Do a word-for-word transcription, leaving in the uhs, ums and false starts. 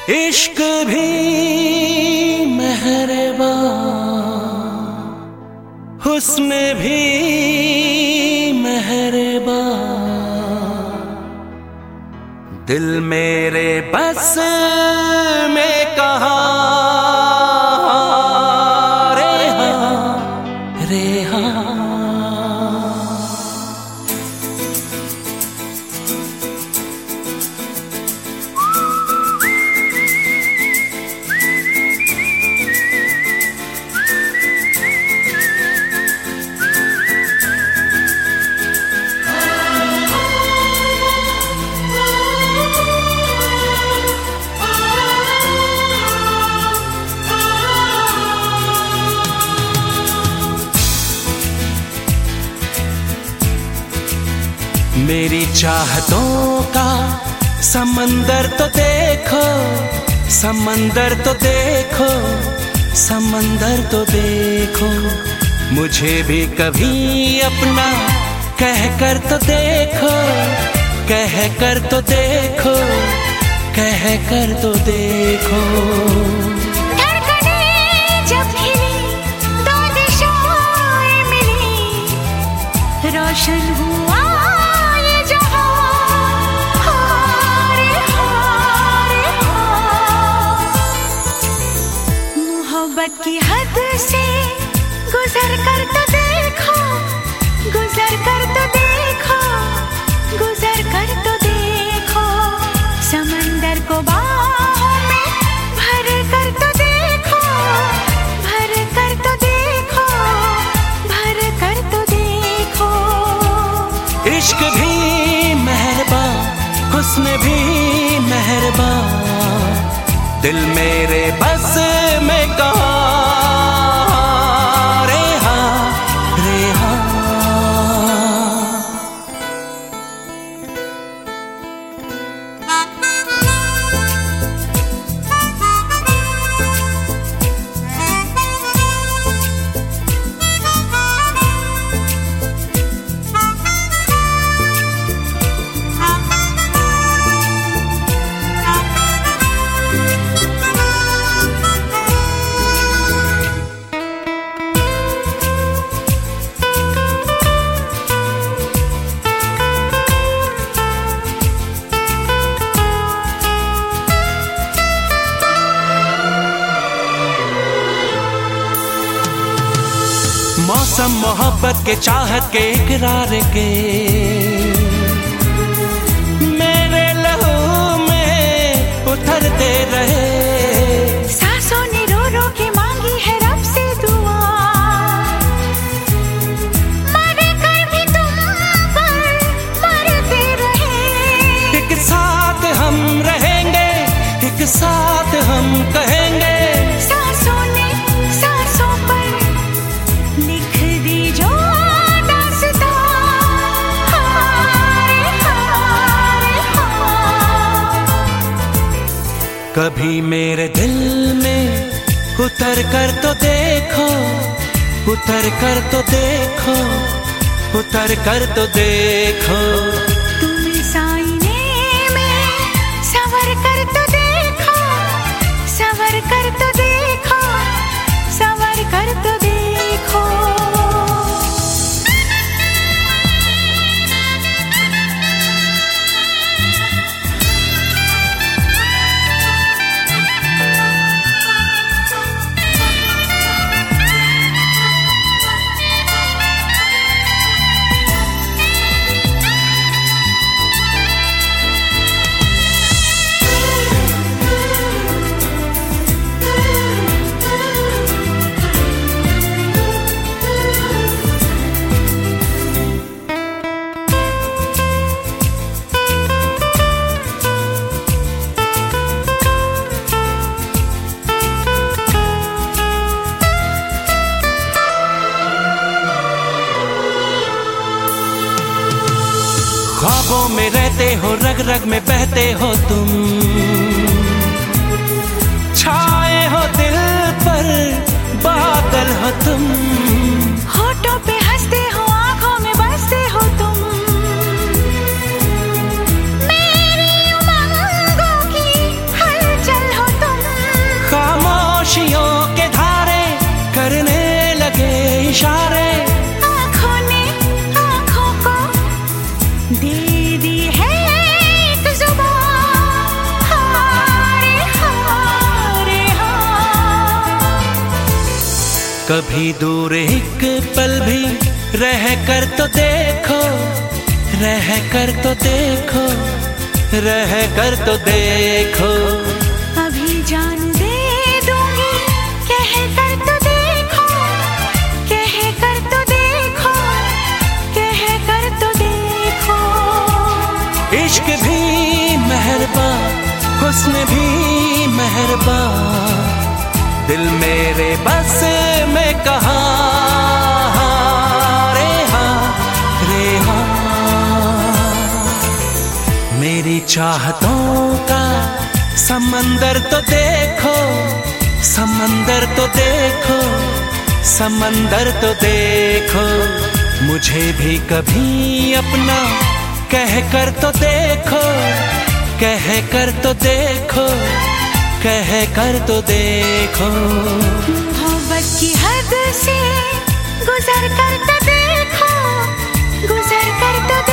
इश्क भी मेहरबान, हुस्न भी मेहरबान, दिल मेरे बस में कहाँ रे हाँ रे हाँ। मेरी चाहतों का समंदर तो देखो, समंदर तो देखो, समंदर तो देखो, मुझे भी कभी अपना कह कर तो देखो, कह कर तो देखो, कह कर तो देखो। धड़कने जब हिली तो दिशाएं मिली, रोशन हुआ की हद से गुजर कर तो देखो, गुजर कर तो देखो, गुजर कर तो देखो, समंदर को बाहों में भर कर तो देखो, भर कर तो देखो, भर कर तो देखो। इश्क भी मेहरबान, हुस्न भी मेहरबान, दिल मेरे बस में कहाँ रे हाँ रे हाँ। मौसम मोहब्बत के, चाहत के, इकरार के, मेरे लहू में उतरते रहे। सांसों ने रो रो के मांगी है रब से दुआ, मर कर भी तुम पर मरते रहे। एक साथ हम रहेंगे, एक साथ हम कहेंगे, सांसों ने सांसों पर लिख दी जो दास्तां, हाय हाय हाय। कभी मेरे दिल में उतर कर तो देखो, उतर कर तो देखो, उतर कर तो देखो। तुम इस आईने में संवर कर तो देखो, संवर कर तो देखो, संवर कर तो देखो। ख्वाबों में रहते हो, रग रग में बहते हो तुम, छाए हो दिल पर, बादल हो तुम। होठों पे हंसते हो, आंखों में बसते हो तुम, मेरी उमंगों की हलचल हो कभी दूर एक पल भी रह कर तो देखो, रह कर तो देखो, रह कर तो देखो। अभी जान दे दूंगी कह कर तो देखो, कह कर तो देखो, कह कर तो देखो। इश्क भी मेहरबान, हुस्न भी मेहरबान, दिल मेरे बस में कहाँ रे हाँ, रे हाँ। मेरी चाहतों का समंदर तो देखो, समंदर तो देखो, समंदर तो देखो। मुझे भी कभी अपना कह कर तो देखो, कह कर तो देखो, कह कर तो देखो। मोहब्बत की हद से गुजर कर तो देखो, गुजर कर तो